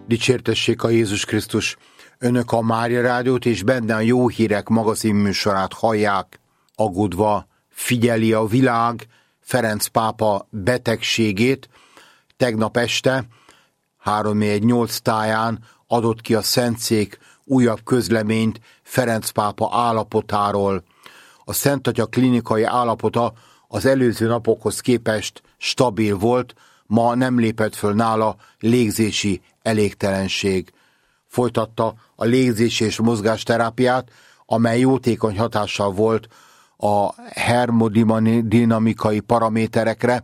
Dicsértessék a Jézus Krisztus! Önök a Mária Rádiót és benne a Jó Hírek magazinműsorát hallják. Aggódva figyeli a világ Ferenc pápa betegségét. Tegnap este 3-8 táján adott ki a Szentszék újabb közleményt Ferenc pápa állapotáról. A Szent Atya klinikai állapota az előző napokhoz képest stabil volt, ma nem lépett föl nála légzési elégtelenség. Folytatta a légzési és mozgásterápiát, amely jótékony hatással volt a hermodinamikai paraméterekre,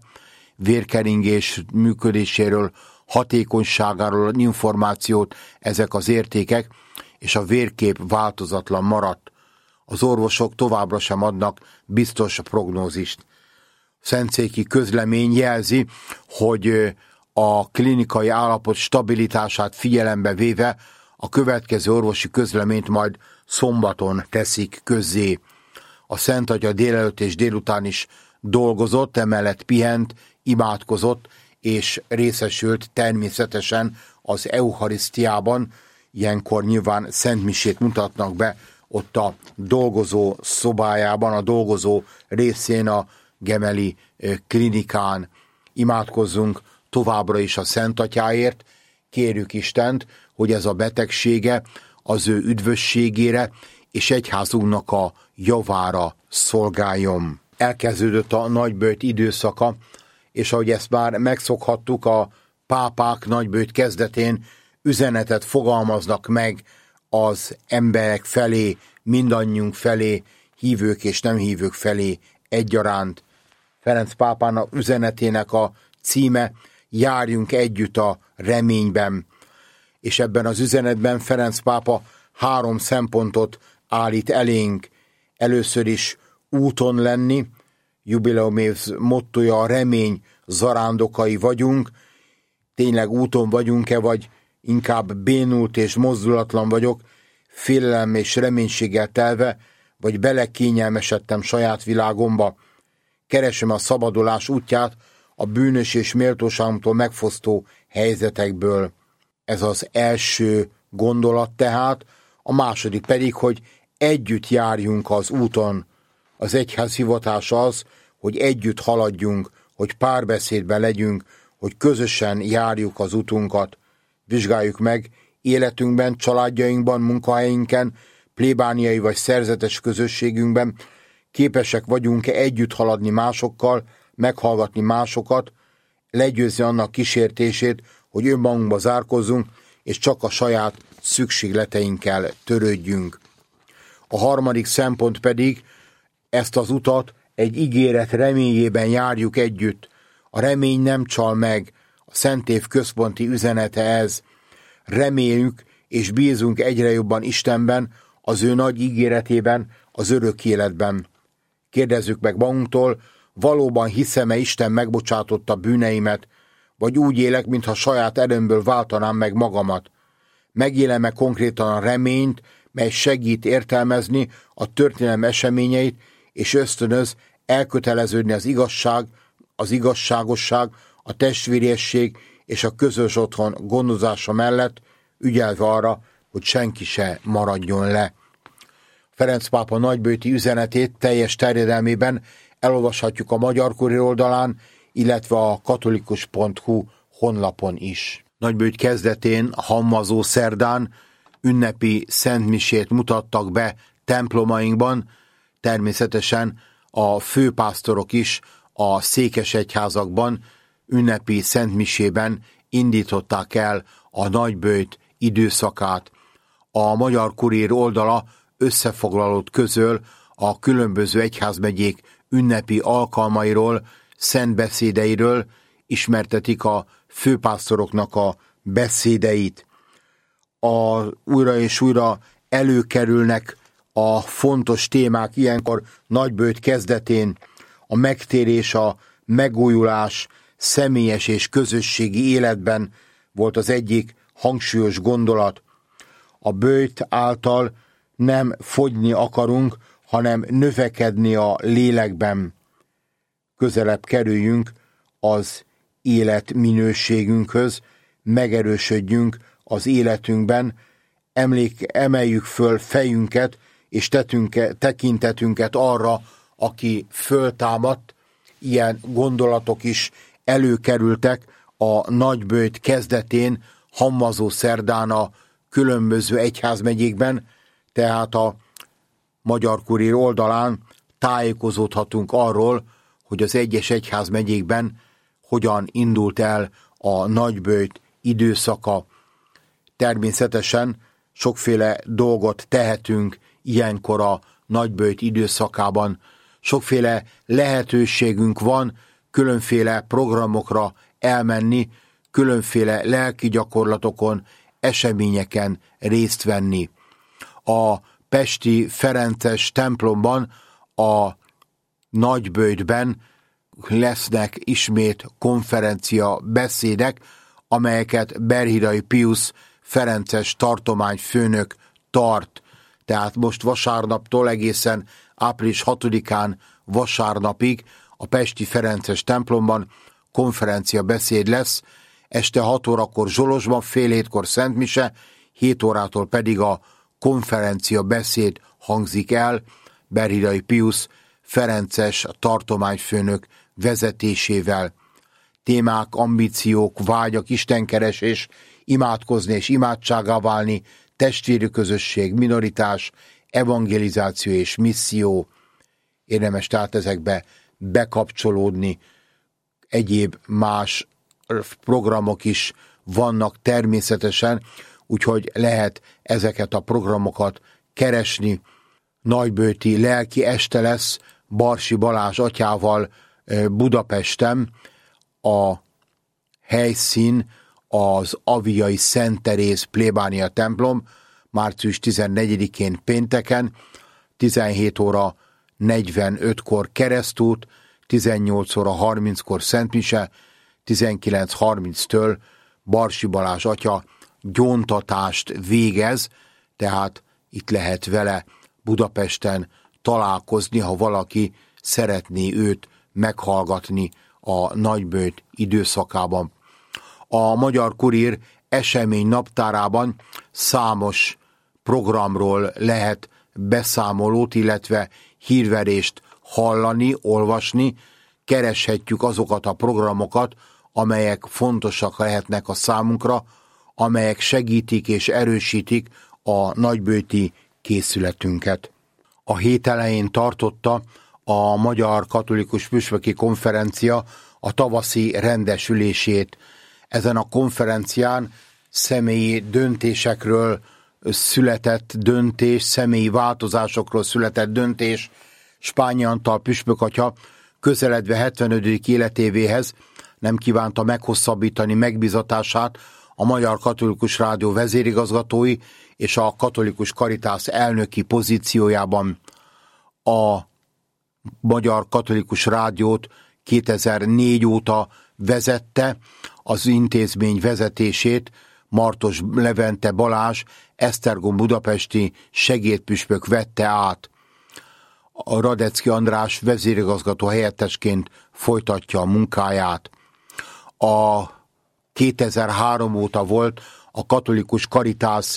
vérkeringés működéséről, hatékonyságáról információt ezek az értékek, és a vérkép változatlan maradt. Az orvosok továbbra sem adnak biztos prognózist. Szentszéki közlemény jelzi, hogy a klinikai állapot stabilitását figyelembe véve a következő orvosi közleményt majd szombaton teszik közzé. A Szent Atya délelőtt és délután is dolgozott, emellett pihent, imádkozott, és részesült természetesen az eucharisztiában. Ilyenkor nyilván szentmisét mutatnak be ott a dolgozó szobájában, a dolgozó részén a Gemeli klinikán. Imádkozzunk továbbra is a Szent Atyáért, kérjük Istent, hogy ez a betegsége az ő üdvösségére és egyházunknak a javára szolgáljon. Elkezdődött a nagyböjt időszaka, és ahogy ezt már megszokhattuk, a pápák nagyböjt kezdetén üzenetet fogalmaznak meg az emberek felé, mindannyiunk felé, hívők és nem hívők felé egyaránt. Ferenc pápának üzenetének a címe Járjunk együtt a reményben, és ebben az üzenetben Ferenc pápa 3 szempontot állít elénk. Először is úton lenni, jubileumév mottoja a remény zarándokai vagyunk. Tényleg úton vagyunk-e, vagy inkább bénult és mozdulatlan vagyok, félelem és reménységgel telve, vagy belekényelmesedtem saját világomba. Keresem a szabadulás útját a bűnös és méltóságomtól megfosztó helyzetekből. Ez az első gondolat tehát, a második pedig, hogy együtt járjunk az úton. Az egyház hivatása az, hogy együtt haladjunk, hogy párbeszédben legyünk, hogy közösen járjuk az utunkat. Vizsgáljuk meg életünkben, családjainkban, munkahelyünken, plébániai vagy szerzetes közösségünkben, képesek vagyunk-e együtt haladni másokkal, meghallgatni másokat, legyőzni annak kísértését, hogy önmagunkba zárkozzunk, és csak a saját szükségleteinkkel törődjünk. A harmadik szempont pedig, ezt az utat egy ígéret reményében járjuk együtt. A remény nem csal meg, a Szentév központi üzenete ez. Reméljük és bízunk egyre jobban Istenben, az ő nagy ígéretében, az örök életben. Kérdezzük meg magunktól, valóban hiszem-e Isten megbocsátotta bűneimet, vagy úgy élek, mintha saját erőmből váltanám meg magamat. Megélem-e konkrétan a reményt, mely segít értelmezni a történelem eseményeit, és ösztönöz elköteleződni az igazságosság, a testvériesség és a közös otthon gondozása mellett, ügyelve arra, hogy senki se maradjon le. Ferenc pápa nagyböjti üzenetét teljes terjedelmében elolvashatjuk a Magyar Kurír oldalán, illetve a katolikus.hu honlapon is. Nagyböjt kezdetén, Hammazó szerdán ünnepi szentmisét mutattak be templomainkban, természetesen a főpásztorok is a székesegyházakban ünnepi szentmisében indították el a nagyböjt időszakát. A Magyar Kurír oldala összefoglalót közöl a különböző egyházmegyék ünnepi alkalmairól, szentbeszédeiről, ismertetik a főpásztoroknak a beszédeit. Újra és újra előkerülnek a fontos témák ilyenkor nagyböjt kezdetén, a megtérés, a megújulás személyes és közösségi életben volt az egyik hangsúlyos gondolat. A böjt által nem fogyni akarunk, hanem növekedni a lélekben. Közelebb kerüljünk az életminőségünkhöz, megerősödjünk az életünkben, emeljük föl fejünket, és tekintetünket arra, aki föltámadt. Ilyen gondolatok is előkerültek a nagyböjt kezdetén, Hammazó szerdán a különböző egyházmegyékben, tehát a Magyar Kurír oldalán tájékozódhatunk arról, hogy az egyes egyházmegyékben hogyan indult el a nagyböjt időszaka. Természetesen sokféle dolgot tehetünk ilyenkor a nagyböjt időszakában. Sokféle lehetőségünk van különféle programokra elmenni, különféle lelki gyakorlatokon, eseményeken részt venni. A pesti ferences templomban, a nagyböjtben lesznek ismét konferencia beszédek, amelyeket Berhidai Piusz ferences tartományfőnök tart. Tehát most vasárnaptól egészen április 6-án vasárnapig a pesti ferences templomban konferencia beszéd lesz, este 6 órakor Zsolosban, fél 7-kor szentmise, 7 órától pedig a konferencia beszéd hangzik el Berhidai Piusz ferences tartományfőnök vezetésével. Témák, ambíciók, vágyak, istenkeresés, imádkozni és imádsággá válni, testvéri közösség, minoritás, evangelizáció és misszió. Érdemes tehát ezekbe bekapcsolódni. Egyéb más programok is vannak természetesen, úgyhogy lehet ezeket a programokat keresni. Nagyböjti lelki este lesz Barsi Balázs atyával Budapesten. A helyszín az Aviai Szent Teréz plébánia templom, március 14-én pénteken, 17 óra 45-kor keresztút, 18 óra 30-kor szentmise, 19:30-től Barsi Balázs atya gyóntatást végez, tehát itt lehet vele Budapesten találkozni, ha valaki szeretné őt meghallgatni a nagyböjt időszakában. A Magyar Kurír esemény naptárában számos programról lehet beszámolót, illetve hírverést hallani, olvasni. Kereshetjük azokat a programokat, amelyek fontosak lehetnek a számunkra, amelyek segítik és erősítik a nagyböjti készületünket. A hét elején tartotta a Magyar Katolikus Püspöki Konferencia a tavaszi rendesülését. Ezen a konferencián személyi döntésekről született döntés, személyi változásokról született döntés. Spányi Antal püspök atya közeledve 75. életévéhez nem kívánta meghosszabbítani megbízatását a Magyar Katolikus Rádió vezérigazgatói és a Katolikus Caritas elnöki pozíciójában. A Magyar Katolikus Rádiót 2004 óta vezette, az intézmény vezetését Martos Levente Balázs, Esztergom budapesti segédpüspök vette át. A Radecki András vezérigazgató helyettesként folytatja a munkáját. A 2003 óta volt a Katolikus Caritas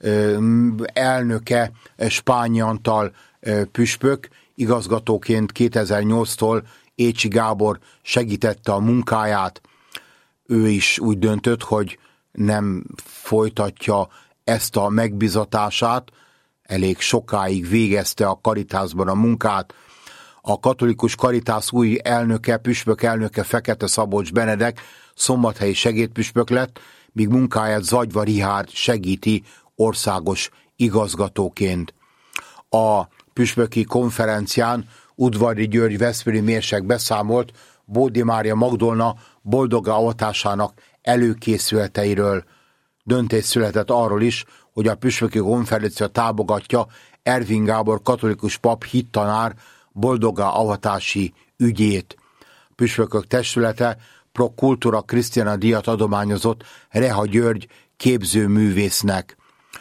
elnöke Spányi Antal püspök, igazgatóként 2008-tól Écsi Gábor segítette a munkáját. Ő is úgy döntött, hogy nem folytatja ezt a megbízatását, elég sokáig végezte a Caritasban a munkát. A Katolikus Caritas új elnöke, püspök elnöke Fekete Szabolcs Benedek szombathelyi segédpüspök lett, míg munkáját Zagyva Richárd segíti országos igazgatóként. A püspöki konferencián Udvari György veszprémi mérsek beszámolt Bódi Mária Magdolna boldoggá avatásának előkészületeiről. Döntés született arról is, hogy a püspöki konferencia támogatja Ervin Gábor katolikus pap hittanár boldoggá avatási ügyét. A püspökök testülete Pro Cultura Christiana díjat adományozott Reha György képzőművésznek.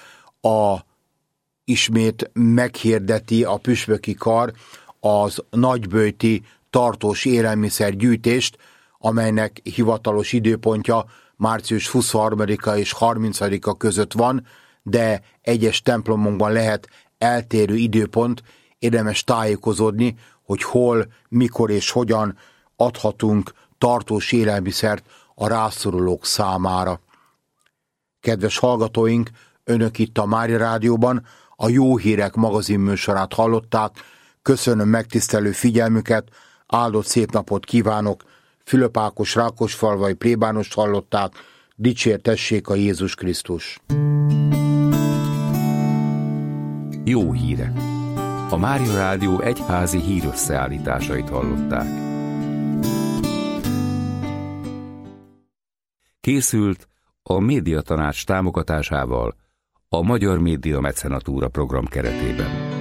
Ismét meghirdeti a püspöki kar az nagyböjti tartós élelmiszergyűjtést, amelynek hivatalos időpontja március 23-a és 30-a között van, de egyes templomokban lehet eltérő időpont, érdemes tájékozódni, hogy hol, mikor és hogyan adhatunk tartós élelmiszert a rászorulók számára. Kedves hallgatóink, önök itt a Mária Rádióban a Jó Hírek magazinműsorát hallották. Köszönöm megtisztelő figyelmüket, áldott szép napot kívánok. Fülöp Ákos Rákosfalvai plébánost hallották. Dicsértessék a Jézus Krisztus! Jó hírek! A Mária Rádió egyházi hírösszeállításait hallották. Készült a Médiatanács támogatásával a Magyar Média Mecenatúra program keretében.